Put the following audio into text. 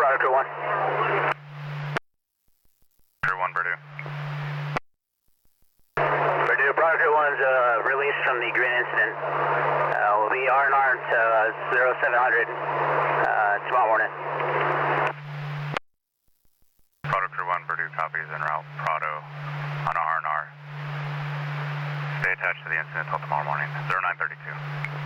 Prado Crew 1. Crew 1, Purdue. Purdue, Prado Crew 1's released from the green incident. We'll be R&R to 0700 tomorrow morning. Prado Crew 1, Purdue copies en route. Prado on R&R. Stay attached to the incident until tomorrow morning. 0932.